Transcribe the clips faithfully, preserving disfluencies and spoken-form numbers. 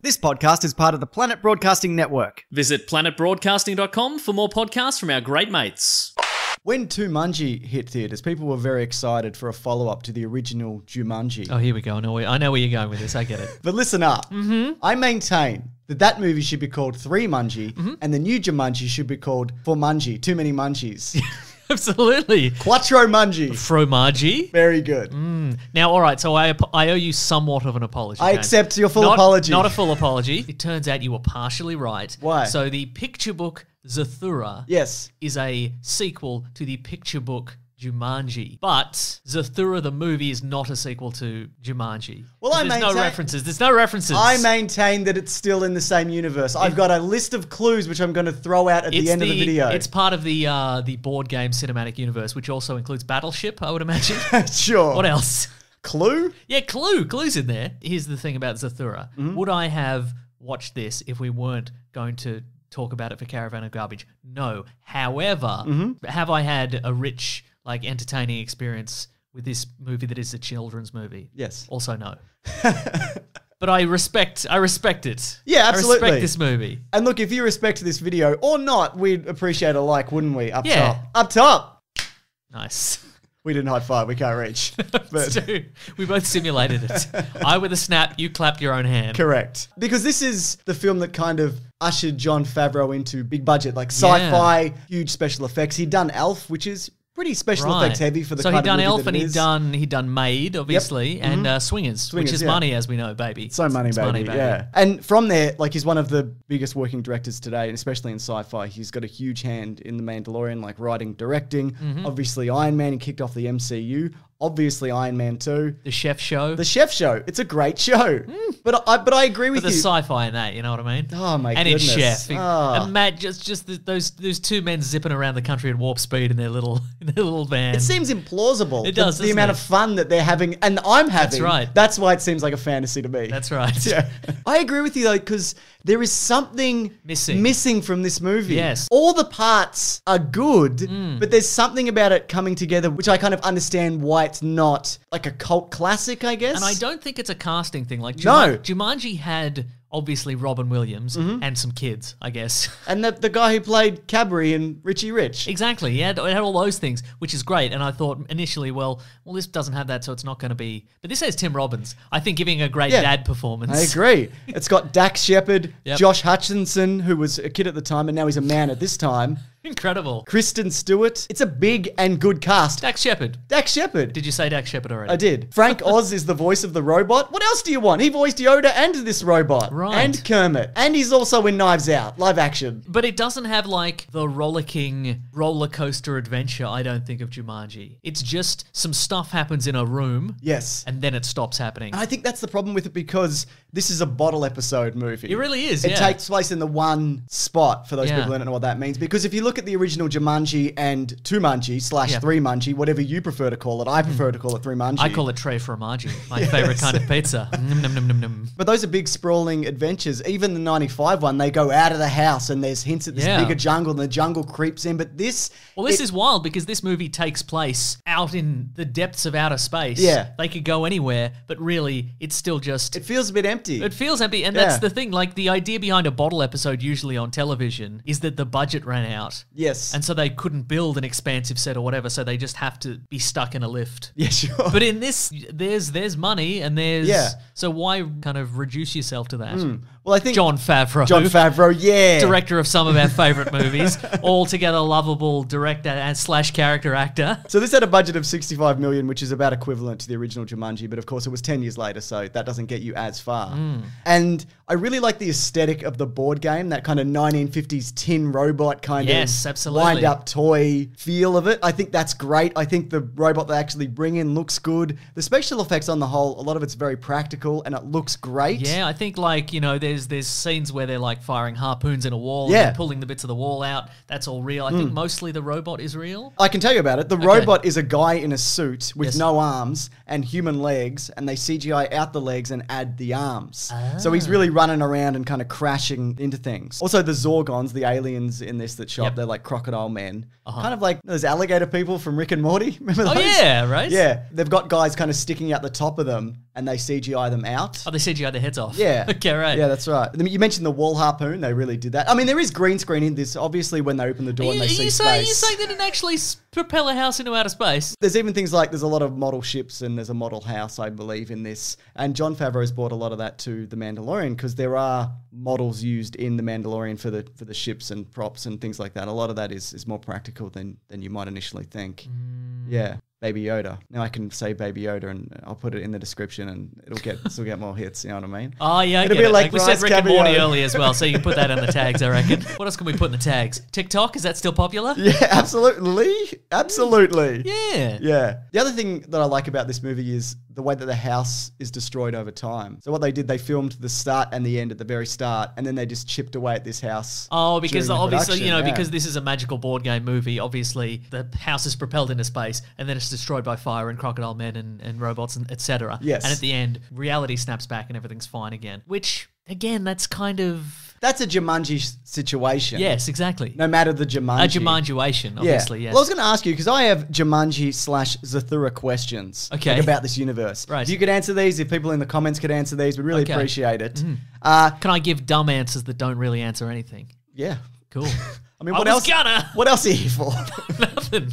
This podcast is part of the Planet Broadcasting Network. Visit planet broadcasting dot com for more podcasts from our great mates. When Jumanji hit theaters, people were very excited for a follow-up to the original Jumanji. Oh, here we go. I know where, I know where you're going with this. I get it. But listen up. Mm-hmm. I maintain that that movie should be called Three Mungie, mm-hmm. and the new Jumanji should be called Four Mungie. Too many munchies. Absolutely. Quattro Mungie. Fromaggi. Very good. Mm. Now, all right, so I I owe you somewhat of an apology. I James. accept your full not, apology. Not a full apology. It turns out you were partially right. Why? So the picture book Zathura yes. is a sequel to the picture book Jumanji. But Zathura the movie is not a sequel to Jumanji. Well, I There's maintain, no references. There's no references. I maintain that it's still in the same universe. I've got a list of clues which I'm going to throw out at it's the end the, of the video. It's part of the uh, the board game cinematic universe, which also includes Battleship, I would imagine. Sure. What else? Clue? Yeah, Clue. Clue's in there. Here's the thing about Zathura. Mm-hmm. Would I have watched this if we weren't going to talk about it for Caravan of Garbage? No. However, mm-hmm. have I had a rich, like, entertaining experience with this movie that is a children's movie? Yes. Also no. But I respect I respect it. Yeah, absolutely. I respect this movie. And look, if you respect this video or not, we'd appreciate a like, wouldn't we? Up Yeah. top. Up top. Nice. We didn't high five. We can't reach. But we both simulated it. I with a snap, you clapped your own hand. Correct. Because this is the film that kind of ushered Jon Favreau into big budget, like sci-fi, yeah. huge special effects. He'd done Elf, which is pretty special right. effects heavy for the so kind he'd done of movie Elf that and it he'd is. done he'd done Maid, obviously, yep. and mm-hmm. uh, Swingers, Swingers, which is yeah. money, as we know, baby. So money, it's baby. money, baby. Yeah. And from there, like, he's one of the biggest working directors today, and especially in sci-fi. He's got a huge hand in The Mandalorian, like writing, directing. Mm-hmm. Obviously, Iron Man. He kicked off the M C U. Obviously, Iron Man two. The Chef Show. The Chef Show. It's a great show. Mm. But I but I agree with but you. the sci-fi in that, you know what I mean? Oh, my and goodness. And it's Chef. Oh. And Matt, just just the, those those two men zipping around the country at warp speed in their little in their little van. It seems implausible. It does, The, the amount it? of fun that they're having, and I'm having. That's right. That's why it seems like a fantasy to me. That's right. Yeah. I agree with you, though, because there is something missing. missing from this movie. Yes. All the parts are good, mm. but there's something about it coming together, which I kind of understand why it's not like a cult classic, I guess. And I don't think it's a casting thing. Like, no. Jumanji had obviously Robin Williams mm-hmm. and some kids, I guess. And the, the guy who played Cadbury in Richie Rich. Exactly. He had, it had all those things, which is great. And I thought initially, well, well, this doesn't have that, so it's not going to be... But this has Tim Robbins, I think, giving a great yeah, dad performance. I agree. It's got Dax Shepard, yep. Josh Hutcherson, who was a kid at the time, and now he's a man at this time. Incredible. Kristen Stewart. It's a big and good cast. Dax Shepard. Dax Shepard. Did you say Dax Shepard already? I did. Frank Oz is the voice of the robot. What else do you want? He voiced Yoda and this robot. Right. And Kermit. And he's also in Knives Out, live action. But it doesn't have like the rollicking roller coaster adventure, I don't think, of Jumanji. It's just some stuff happens in a room. Yes. And then it stops happening. And I think that's the problem with it, because this is a bottle episode movie. It really is, It yeah. takes place in the one spot, for those Yeah. people who don't know what that means. Because if you look at the original Jumanji and Tumanji slash Yeah. Three Mungie, whatever you prefer to call it, I prefer to call it Three Mungie. I call it Tre Formaggi, my Yes. favourite kind of pizza. Num, num, num, num, num. But those are big sprawling adventures. Even the ninety-five one, they go out of the house and there's hints at this Yeah. bigger jungle, and the jungle creeps in. But this... Well, this it- is wild because this movie takes place out in the depths of outer space. Yeah. They could go anywhere, but really, it's still just... It feels a bit empty. It feels empty, and Yeah. that's the thing. Like, the idea behind a bottle episode, usually on television, is that the budget ran out. Yes. And so they couldn't build an expansive set or whatever, so they just have to be stuck in a lift. Yeah, sure. But in this, there's there's money, and there's... Yeah. So why kind of reduce yourself to that? Mm. Well, I think... Jon Favreau. Jon Favreau, yeah. Director of some of our favourite movies. Altogether lovable director and slash character actor. So this had a budget of sixty-five million, which is about equivalent to the original Jumanji, but of course it was ten years later, so that doesn't get you as far. Mm. And I really like the aesthetic of the board game, that kind of nineteen fifties tin robot kind Yes, of absolutely. wind-up toy feel of it. I think that's great. I think the robot they actually bring in looks good. The special effects on the whole, a lot of it's very practical, and it looks great. Yeah, I think, like, you know, there's there's scenes where they're like firing harpoons in a wall Yeah. and they're pulling the bits of the wall out. That's all real. I think mostly the robot is real. I can tell you about it. The Okay. robot is a guy in a suit with Yes. no arms and human legs, and they C G I out the legs and add the arms. comes. So he's really running around and kind of crashing into things. Also, the Zorgons, the aliens in this that show Yep. up, they're like crocodile men. Kind of like those alligator people from Rick and Morty. Remember Oh, those? yeah, right? Yeah. They've got guys kind of sticking out the top of them and they C G I them out. Oh, they C G I their heads off. Yeah. Okay, right. Yeah, that's right. I mean, you mentioned the wall harpoon. They really did that. I mean, there is green screen in this. Obviously, when they open the door Are you, and they are see you saying, space. you saying they didn't actually s- propel a house into outer space? There's even things like there's a lot of model ships and there's a model house, I believe, in this. And Jon Favreau's brought a lot of that to The Mandalorian because there are models used in The Mandalorian for the for the ships and props and things like that. A lot of that is is more practical than than you might initially think. Mm. Yeah. Baby Yoda. Now I can say Baby Yoda and I'll put it in the description and it'll get it'll get more hits, you know what I mean? Oh, yeah, I It'll get be it. like we said Bryce Rick and Morty Caviar. earlier as well, so you can put that in the tags, I reckon. What else can we put in the tags? TikTok, is that still popular? Yeah, absolutely. Absolutely. Yeah. Yeah. The other thing that I like about this movie is the way that the house is destroyed over time. So what they did, they filmed the start and the end at the very start, and then they just chipped away at this house. Oh, because during the obviously, you know, production, yeah. because this is a magical board game movie, obviously the house is propelled into space and then it's destroyed by fire and crocodile men and, and robots and et cetera. Yes. And at the end, reality snaps back and everything's fine again. Which, again, that's kind of... That's a Jumanji s- situation. Yes, exactly. No matter the A Jumanji. Jumanjuation, obviously, yeah. yes. Well, I was going to ask you because I have Jumanji slash Zathura questions Okay. like, about this universe. Right. If you could answer these, if people in the comments could answer these, we'd really Okay. appreciate it. Uh, Can I give dumb answers that don't really answer anything? yeah. Cool. I mean, I what was else? gonna. What else are you here for? Nothing.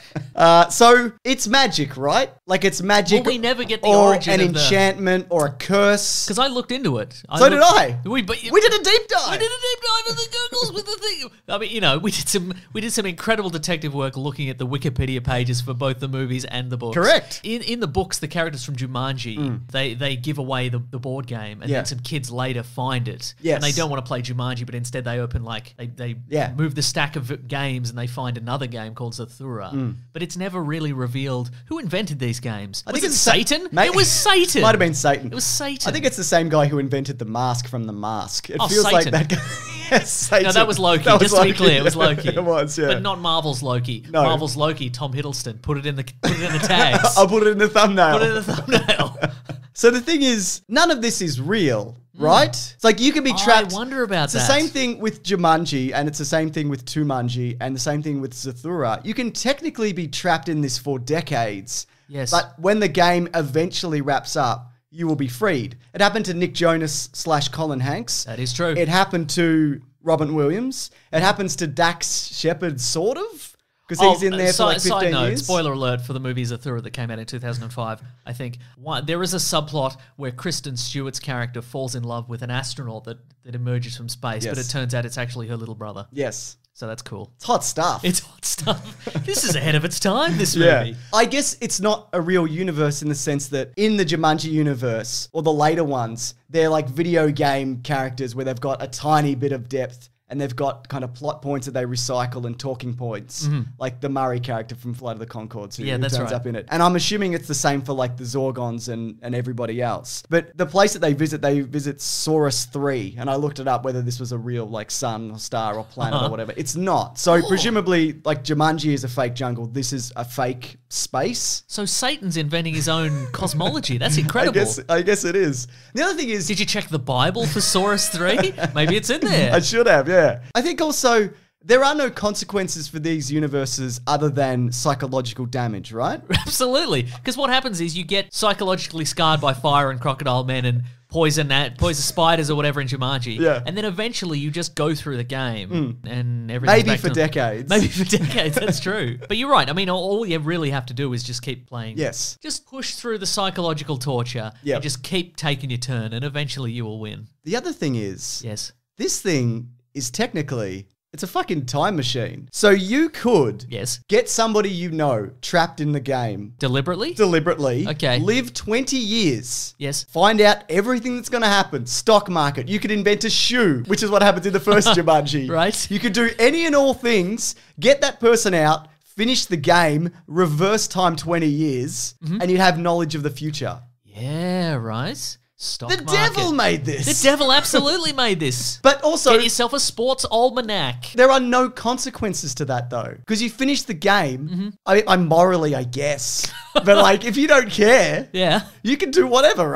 Uh, so it's magic, right? Like it's magic. Well, we never get the or origin an of the- enchantment or a curse. Because I looked into it. So did looked- I. We, but, We did a deep dive. We did a deep dive in the Googles with the thing. I mean, you know, we did some we did some incredible detective work looking at the Wikipedia pages for both the movies and the books. Correct. In in the books, the characters from Jumanji, they they give away the, the board game, and Yeah. then some kids later find it. Yes. And they don't want to play Jumanji, but instead they open like they they Yeah. move the stack of games and they find another game called Zathura. But it's never really revealed who invented these games. I was think it it's Sa- Satan? Mate- it was Satan. Might have been Satan. It was Satan. I think it's the same guy who invented the mask from The Mask. It Oh, feels like Satan. that guy. Yes, Satan. No, that was Loki. That was Just to be Loki. clear, it was Loki. It was, yeah. But not Marvel's Loki. No. Marvel's Loki, Tom Hiddleston. Put it in the put it in the tags. I'll put it in the thumbnail. Put it in the thumbnail. So the thing is, none of this is real, right? It's like you can be I trapped. wonder about it's that. the same thing with Jumanji, and it's the same thing with Tumanji, and the same thing with Zathura. You can technically be trapped in this for decades. Yes. But when the game eventually wraps up, you will be freed. It happened to Nick Jonas slash Colin Hanks. That is true. It happened to Robin Williams. It happens to Dax Shepard, sort of, because he's in there uh, for like side- fifteen side note, years. Spoiler alert for the movie Zathura that came out in two thousand five, I think. One, there is a subplot where Kristen Stewart's character falls in love with an astronaut that, that emerges from space, but Yes. it turns out it's actually her little brother. Yes. So that's cool. It's hot stuff. It's hot stuff. This is ahead of its time, this movie. I guess it's not a real universe in the sense that in the Jumanji universe, or the later ones, they're like video game characters where they've got a tiny bit of depth and they've got kind of plot points that they recycle and talking points, like the Murray character from Flight of the Conchords who, Yeah, who that's turns right. up in it. And I'm assuming it's the same for like the Zorgons and, and everybody else. But the place that they visit, they visit Saurus three, and I looked it up whether this was a real like sun or star or planet or whatever. It's not. So presumably like Jumanji is a fake jungle. This is a fake space. So Satan's inventing his own cosmology. That's incredible. I guess I guess it is. The other thing is, Did you check the Bible for Saurus three? Maybe it's in there. I should have, yeah. I think also there are no consequences for these universes other than psychological damage, right? Absolutely. Because what happens is you get psychologically scarred by fire and crocodile men and poison at poison spiders or whatever in Jumanji. Yeah. And then eventually you just go through the game and everything. Maybe for decades. Maybe for decades, that's true. But you're right. I mean, all, all you really have to do is just keep playing. Yes. Just push through the psychological torture Yep. and just keep taking your turn and eventually you will win. The other thing is, Yes. this thing is technically, it's a fucking time machine. So you could Yes. get somebody you know trapped in the game Deliberately? deliberately, Okay. live twenty years, Yes. find out everything that's going to happen, stock market. You could invent a shoe, which is what happens in the first Jumanji. Right. You could do any and all things, get that person out, finish the game, reverse time twenty years, Mm-hmm. and you'd have knowledge of the future. Yeah, right. Stock The market. devil made this. The devil absolutely made this. But also, Get yourself a sports almanac. there are no consequences to that though, because you finish the game. Mm-hmm. I, I morally, I guess, but like if you don't care, Yeah. you can do whatever, right?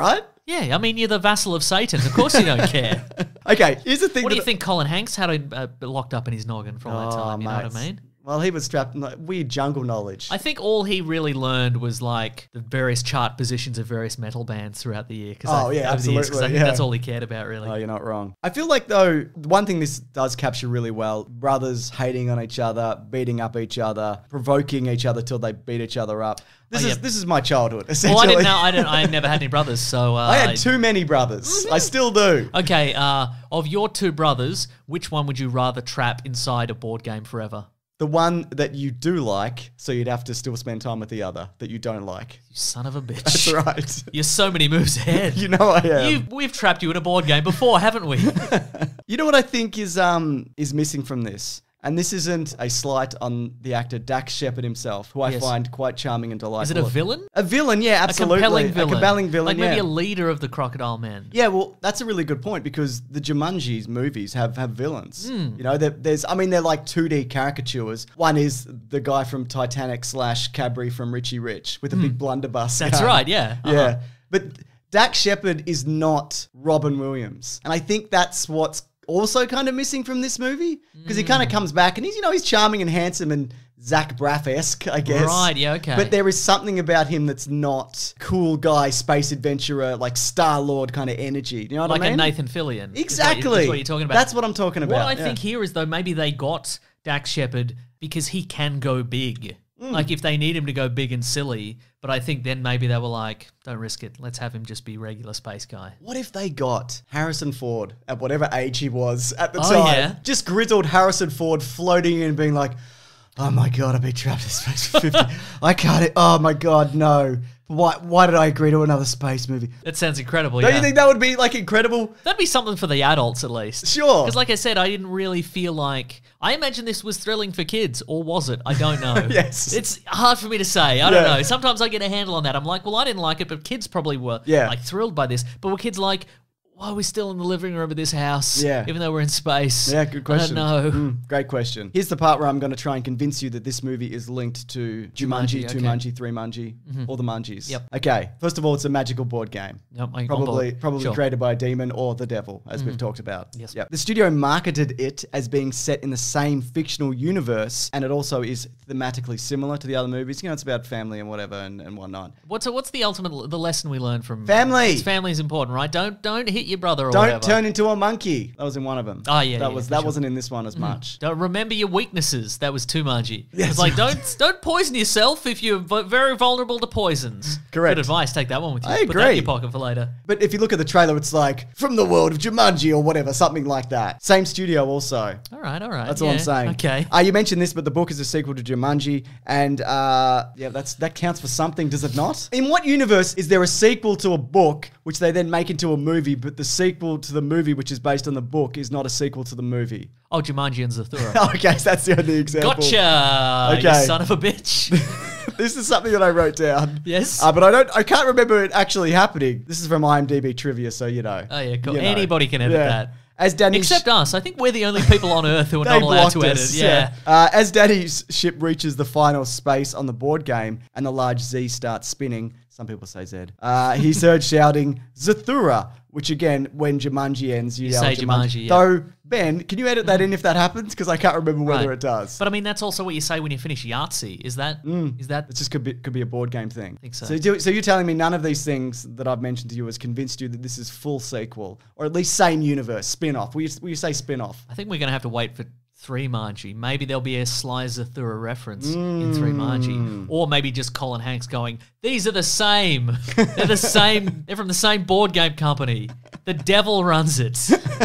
Yeah, I mean, you're the vassal of Satan. Of course you don't care. Okay, here's the thing. What do that- you think Colin Hanks had it uh, locked up in his noggin for all that Oh, time? You know what I mates. mean? Well, he was strapped in like, weird jungle knowledge. I think all he really learned was like the various chart positions of various metal bands throughout the year. Cause Oh, I, yeah, over the years, 'cause absolutely, I think yeah. that's all he cared about, really. Oh, you're not wrong. I feel like, though, one thing this does capture really well, brothers hating on each other, beating up each other, provoking each other till they beat each other up. This Oh, is yeah. this is my childhood, essentially. well, I didn't know. I didn't. I never had any brothers, so uh, I had too many brothers. I still do. Okay, uh, of your two brothers, which one would you rather trap inside a board game forever? The one that you do like, so you'd have to still spend time with the other that you don't like. You son of a bitch. That's right. You're so many moves ahead. You know I am. You, we've trapped you in a board game before, haven't we? You know what I think is um is missing from this? And this isn't a slight on the actor Dax Shepard himself, who I Yes. find quite charming and delightful. Is it a villain? A villain, yeah, absolutely. A compelling villain. A compelling villain, Like maybe yeah. a leader of the Crocodile Men. Yeah, well, that's a really good point because the Jumanji movies have, have villains. Hmm. You know, there- there's, I mean, they're like two D caricatures. One is the guy from Titanic slash Cadbury from Richie Rich with a big blunderbuss. Hmm. That's gun. right, yeah. Uh-huh. Yeah. But Dax Shepard is not Robin Williams. And I think that's what's also kind of missing from this movie because he Hmm. kind of comes back and he's, you know, he's charming and handsome and Zach Braff-esque, I guess. Right, yeah, okay. But there is something about him that's not cool guy, space adventurer, like Star-Lord kind of energy. You know what Like I mean? a Nathan Fillion. is what you- Exactly. That's what you're talking about. That's what I'm talking about. What I yeah. think here is, though, maybe they got Dax Shepard because he can go big. Mm. Like, if they need him to go big and silly, but I think then maybe they were like, don't risk it. Let's have him just be regular space guy. What if they got Harrison Ford at whatever age he was at the Oh, time? yeah. Just grizzled Harrison Ford floating in and being like, oh my God, I've been trapped in space for fifty. I can't, oh my God, no. Why, why did I agree to another space movie? That sounds incredible, Don't yeah. you think that would be like incredible? That'd be something for the adults, at least. Sure. Because like I said, I didn't really feel like... I imagine this was thrilling for kids, or was it? I don't know. Yes. It's hard for me to say. I don't Yeah. know. Sometimes I get a handle on that. I'm like, well, I didn't like it, but kids probably were Yeah. like thrilled by this. But were kids like, why are we still in the living room of this house? Yeah. Even though we're in space? Yeah, good question. I don't know. Mm, great question. Here's the part where I'm going to try and convince you that this movie is linked to Jumanji, Jumanji, two okay. Munji, three Munji, all the Mungies. Yep. Okay. First of all, it's a magical board game. Yep, I- on Probably, board. probably Sure. created by a demon or the devil, as we've talked about. Yes. Yep. The studio marketed it as being set in the same fictional universe, and it also is thematically similar to the other movies. You know, it's about family and whatever and, and whatnot. What's what's the ultimate the lesson we learned from Family. It's family's important, right? Don't don't hit your brother or Don't whatever. turn into a monkey. That was in one of them. Oh, yeah, that yeah, was for that sure. wasn't in this one as much. Don't remember your weaknesses. That was too munchy. Yes. It's like don't don't poison yourself if you're v- very vulnerable to poisons. Correct. Good advice. Take that one with you. I Put that in agree. your pocket for later. But if you look at the trailer, it's like from the world of Jumanji or whatever, something like that. Same studio also. All right, all right. That's all I'm yeah, saying. Okay. Uh, you mentioned this, but the book is a sequel to Jumanji, and uh, yeah, that's that counts for something, does it not? In what universe is there a sequel to a book which they then make into a movie, but the sequel to the movie, which is based on the book, is not a sequel to the movie? Oh, Jumanji and Zathura. Okay, so that's the only example. Gotcha. You Okay. son of a bitch. This is something that I wrote down. Yes. Uh, but I don't. I can't remember it actually happening. This is from IMDb trivia, so you know. Oh, yeah, cool. You know. Anybody can edit Yeah. that. As Danny Except us. I think we're the only people on Earth who are They not allowed to blocked edit. us, Yeah. Uh, as Danny's ship reaches the final space on the board game and the large Z starts spinning, some people say Z, uh, he's heard shouting, Zathura, which again, when Jumanji ends, you, You yell say Jumanji. Jumanji, yeah. Though, Ben, can you edit that in if that happens? Because I can't remember whether Right. it does. But I mean, that's also what you say when you finish Yahtzee. Is that? Is that? It just could be, could be a board game thing. I think so. So, do, so you're telling me none of these things that I've mentioned to you has convinced you that this is full sequel, or at least same universe, spin-off. Will you, will you say spin-off? I think we're going to have to wait for three Margie. Maybe there'll be a Sly Zathura reference in three Margie. Or maybe just Colin Hanks going, these are the same. They're the same. They're from the same board game company. The devil runs it.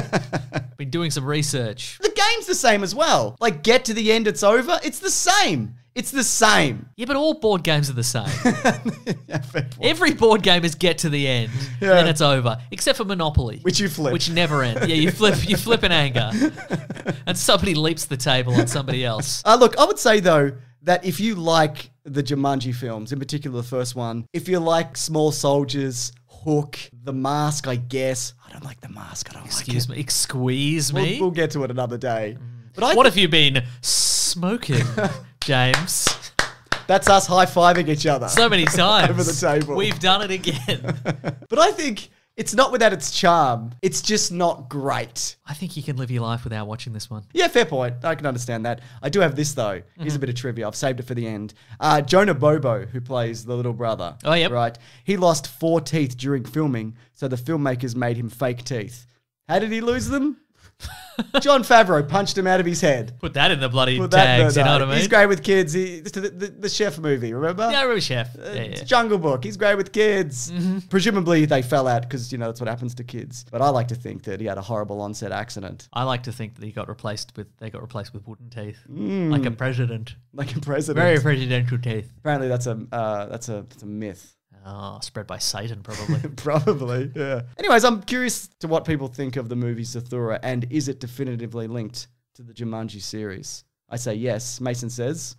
Been doing some research. The game's the same as well. Like, get to the end, it's over. It's the same. It's the same. Yeah, but all board games are the same. Yeah, fair point. Every board game is get to the end, Yeah. and then it's over. Except for Monopoly. Which you flip. Which never ends. Yeah, you flip you flip in anger. And somebody leaps the table on somebody else. Uh, look, I would say, though, that if you like the Jumanji films, in particular the first one, if you like Small Soldiers, Hook, The Mask, I guess. I don't like The Mask. I don't Excuse like me. Squeeze it. me? We'll, we'll get to it another day. But I What th- have you been smoking, James? that's us high-fiving each other. So many times. Over the table. We've done it again. But I think It's not without its charm. It's just not great. I think you can live your life without watching this one. Yeah, fair point. I can understand that. I do have this, though. Here's a bit of trivia. I've saved it for the end. Uh, Jonah Bobo, who plays the little brother. Oh, yep. Right. He lost four teeth during filming, so the filmmakers made him fake teeth. How did he lose them? Jon Favreau punched him out of his head. Put that in the bloody Put that- tags, no, you know no. what I mean? He's great with kids. He, the, the, the Chef movie, remember? Yeah, I remember Chef. Uh, Yeah, it's yeah. Jungle Book. He's great with kids. Mm-hmm. Presumably they fell out because, you know, that's what happens to kids. But I like to think that he had a horrible onset accident. I like to think that he got replaced with they got replaced with wooden teeth, Mm. like a president. Like a president. Very presidential teeth. Apparently that's a, uh, that's a, that's a myth. Oh, spread by Satan, probably. Probably, yeah. Anyways, I'm curious to what people think of the movie Zathura, and is it definitively linked to the Jumanji series? I say yes. Mason says,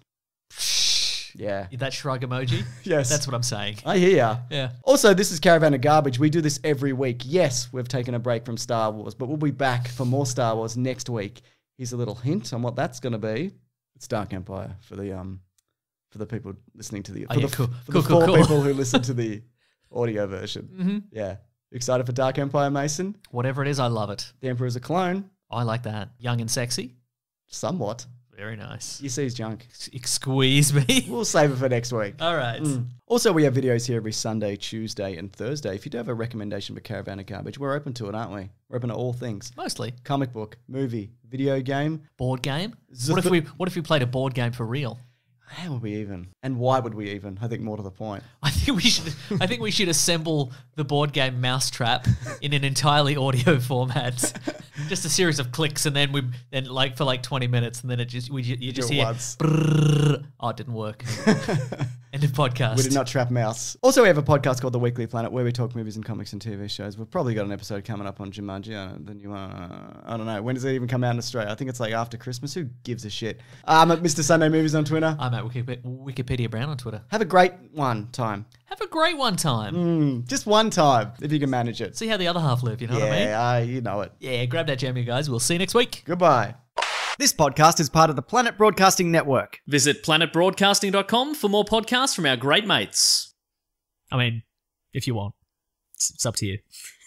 yeah. That shrug emoji. Yes. That's what I'm saying. I hear ya. Yeah. Also, this is Caravan of Garbage. We do this every week. Yes, we've taken a break from Star Wars, but we'll be back for more Star Wars next week. Here's a little hint on what that's going to be. It's Dark Empire for the um for the people listening to the for Oh, yeah, the, cool. for Cool, the cool, four cool. people who listen to the audio version. Mm-hmm. Yeah. Excited for Dark Empire, Mason? Whatever it is, I love it. The Emperor's a clone. I like that. Young and sexy. Somewhat. Very nice. You see his junk. S- Squeeze me. We'll save it for next week. All right. Mm. Also, we have videos here every Sunday, Tuesday, and Thursday. If you do have a recommendation for Caravan of Garbage, we're open to it, aren't we? We're open to all things. Mostly Comic book, movie, video game. board game. Zath- What if we What if we played a board game for real? How would we even? And why would we even? I think more to the point. I think we should. I think we should assemble the board game Mousetrap in an entirely audio format. Just a series of clicks, and then we then like for like twenty minutes, and then it just we you just it hear. once. brrrr. Oh, it didn't work. End of podcast. We did not trap mouse. Also, we have a podcast called The Weekly Planet where we talk movies and comics and T V shows. We've probably got an episode coming up on Jumanji. Uh, the new one. Uh, I don't know. When does it even come out in Australia? I think it's like after Christmas. Who gives a shit? I'm at Mister Sunday Movies on Twitter. I'm at Wikipedia, Wikipedia Brown on Twitter. Have a great one time. Have a great one time. Mm, just one time, if you can manage it. See how the other half live. You know what I mean? Yeah, uh, you know it. Yeah. Grab that jam, you guys. We'll see you next week. Goodbye. This podcast is part of the Planet Broadcasting Network. Visit planet broadcasting dot com for more podcasts from our great mates. I mean, if you want, it's, it's up to you.